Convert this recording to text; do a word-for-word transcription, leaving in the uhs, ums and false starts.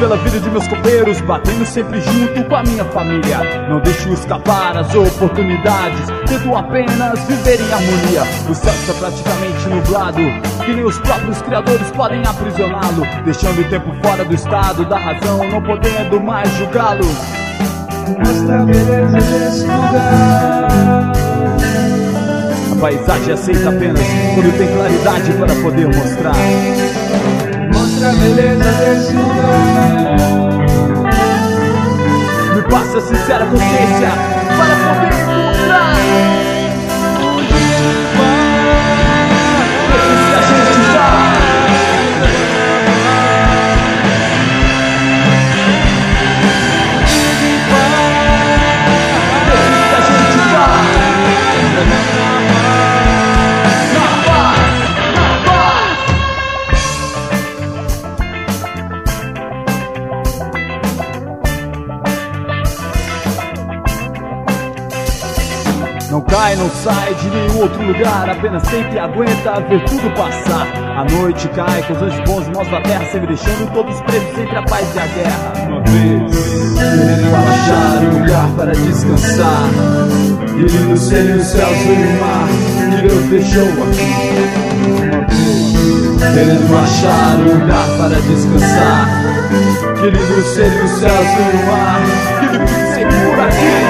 pela vida de meus companheiros, batendo sempre junto com a minha família. Não deixo escapar as oportunidades, tento apenas viver em harmonia. O céu está praticamente nublado, que nem os próprios criadores podem aprisioná-lo, deixando o tempo fora do estado da razão, não podendo mais julgá-lo. Mostra a beleza desse lugar. A paisagem aceita apenas quando tem claridade para poder mostrar. Mostra a beleza desse lugar. Me passa a sincera consciência para poder encontrar. Não cai, não sai de nenhum outro lugar, apenas tenta e aguenta ver tudo passar. A noite cai com os anjos bons e maus da terra, sempre deixando todos presos entre a paz e a guerra. Uma vez, querendo achar um lugar para descansar, e lindo serem os céus e o mar que Deus deixou aqui. Uma vez, querendo achar um lugar para descansar, que lindo serem os céus e o mar que Deus deixou por aqui.